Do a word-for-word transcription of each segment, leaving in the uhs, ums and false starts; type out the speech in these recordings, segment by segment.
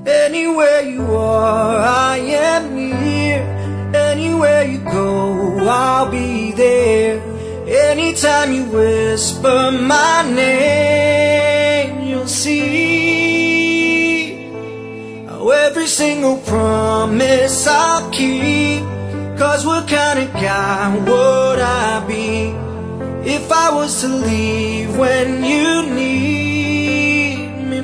Anywhere you are, I am near. Anywhere you go, I'll be there. Anytime you whisper my name, you'll see how every single promise I'll keep. 'Cause what kind of guy would I be if I was to leave when you need me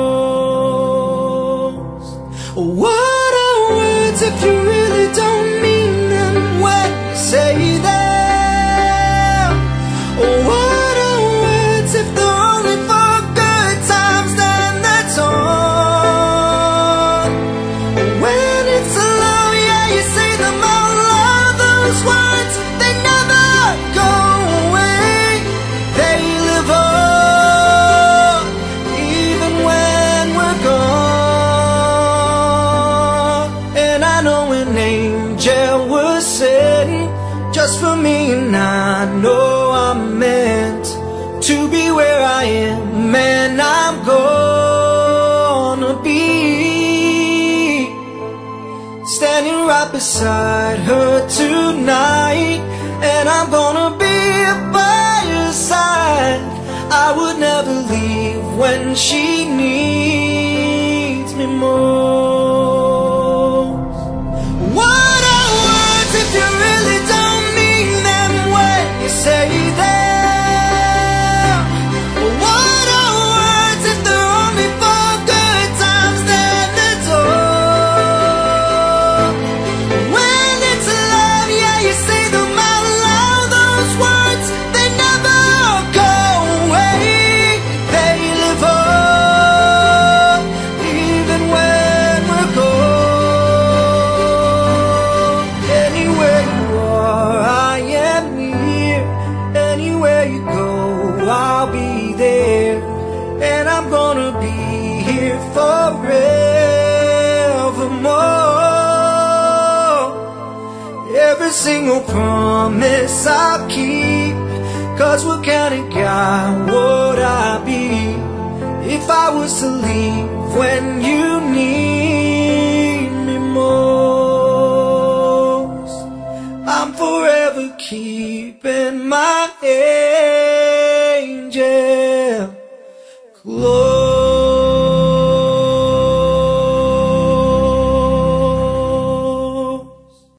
most? What are words if you really don't mean them when you say them? What are words if they're only for good times, then that's all. When it's love, yeah, you say them out loud. Those words, they never go away. They live on, even when we're gone. And I know an angel was sent just for me, and I know I'm meant to be where I am, and I'm gonna be standing right beside her tonight, and I'm gonna be by her side. I would never leave when she needs me most. What are words if you really don't mean them when you say them? What are words if they're only for good times, then it's all. When it's love, yeah, you say them out loud. Those words, they never go away. They live on, even when we're gone. Anywhere you are, I am near. Anywhere you go, I'll be there. And I'm gonna be here forevermore. Every single promise I'll keep. 'Cause what kind of guy would I be if I was to leave when you need me most? I'm forever keeping my head